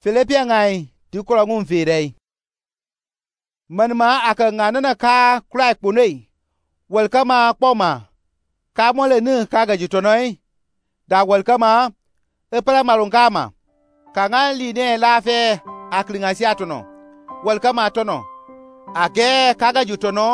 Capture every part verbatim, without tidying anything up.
Philippian ngai ti kula ngum fi dai. Man ma aka ngana na ka kula punai. Welcome poma. Ka mole nu ka ga jitonoi. Da welcome e pala malungama. Ka ngali ne la fe aklinga si atono. Welcome tono. Age ka ga jitono.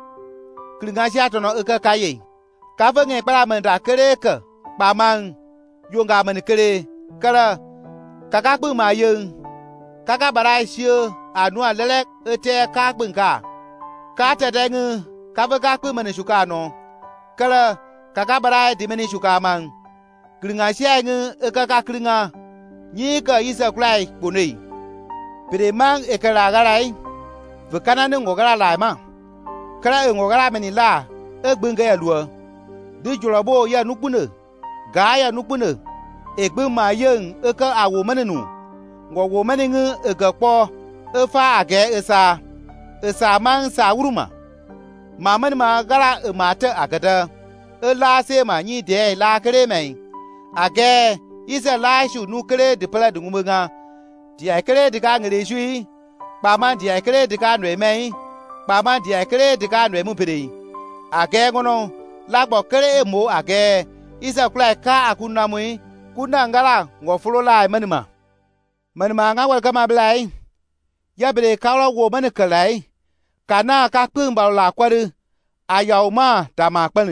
Klinga si atono e ka kaye. Ka fa nge pala man da kere ka. Ba man yunga man kere kala kaka bu ma yung kaka barai siu anua lelek ete ka bunga ka ta deng ka ba ka bu man shuka no kala kaka barai di mani shuka man klinga sia ngu e ka ka klinga ni ka isa klai bunei pire mang e kala garai vu kana ne ngogala lai ma kala e ngogala mani la e bunga ya luo di jurabo ya nukbune ga ya nukbune ekbu ma yung eka awo menenu ngo wo menengu ega po efa age esa esa man sa wuruma ma men ma gara e mate agada e la se ma nyi de la kere mai age isa la shu nu kere de pala de ngumunga di ai kere de ka ngere shui ba man di ai kere de ka nwe mai ba man di ai kere de ka nwe mu pere age ngono la gbo kere mo age isa kula ka akuna mu kuna ngala ngofulo lai manima manima nga welcome blai ya bre kala wo man kalai kana ka pung ba la kwadu ayaw ma ta ma kpan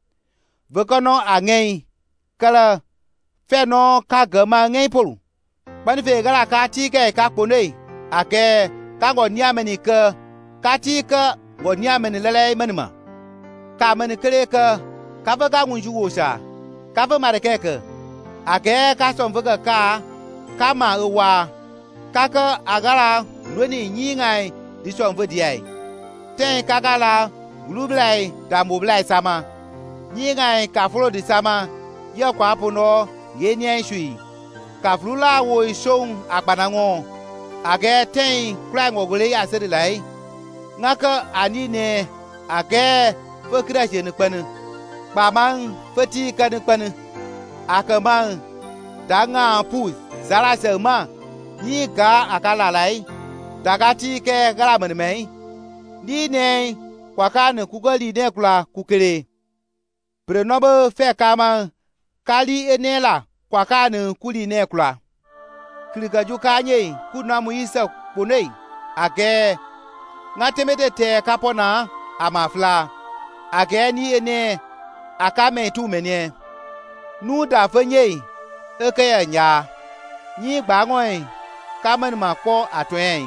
vekono angei kala fe no ka ga ma ngei polu ban fe gala ka ti ke ka pone ake ka go nya meni ke ka ti ke go nya meni lele manima ka meni kere ke ka va ga ngun ju wo sha ka va ma de ke ke age ka som vuga ka kama ewa kaka agara lweni nyi ngai di som vudi ai ten kagala glublai da moblai sama nyi ngai ka flo di sama ye kwa puno ye nyen shui ka flula wo ishong agbanango age ten kra ngogole ya sedi lai ngaka ani ne age fokira je ne kpanu ba man fati ka ne kpanu akaman danga pu zara sema ni ga akala lai daga ti ke gara man mai ni ne kwa ka ne kugoli ne kula kukere prenobo fe kama kali enela kwa ka ne kuli ne kula klika juka nye kuna mu isa ponei age ngatemede te kapona amafla age ni ene akame tu menye nu da fenye eke ya nya nyi gba ngoi ka man ma ko atwen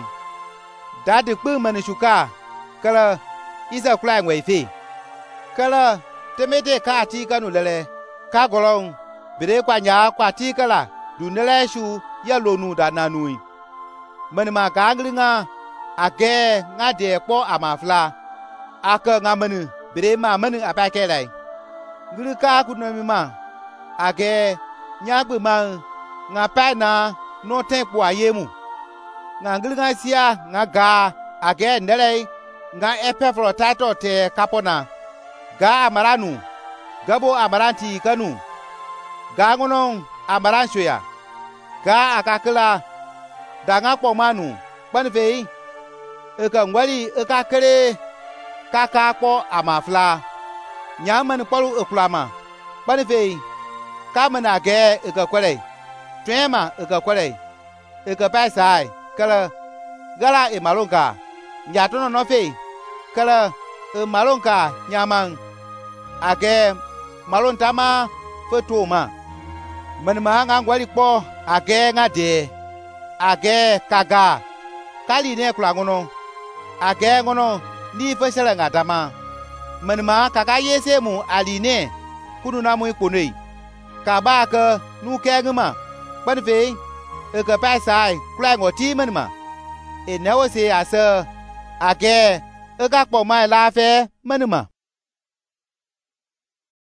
da de pu man shuka kala isa kula ngwe fe kala temede ka ti kanu lele ka golong bire kwa nya kwa ti kala du nele shu ya lonu da nanui man ma ka nglinga age nga de po amafla aka nga man bire ma man apake lai ngri ka kunami ma age nyagbe ma nga pa na no tempo ayemu nga nglinga sia nga ga age ndele nga epefro tato te kapona ga amaranu gabo amaranti kanu ga ngono amarancho ya ga akakla da nga pomanu banfe eka ngwali eka kere kaka po amafla nyaman polu eklama banfe kama na ge ega kwere twema ega kwere ega pasai kala gala e malonga nyatono no fe kala e malonga nyamang age malontama fetoma manma nga ngwali po age ngade age kaga kali ne kula ngono age ngono ni fesela ngadama manma kaga yese mu aline kunu na mu iponei ka ba ke nu ke ngma ban fe e ka pa sai kula ngo ti man ma e na wo se asa age e ka po mai la fe man ma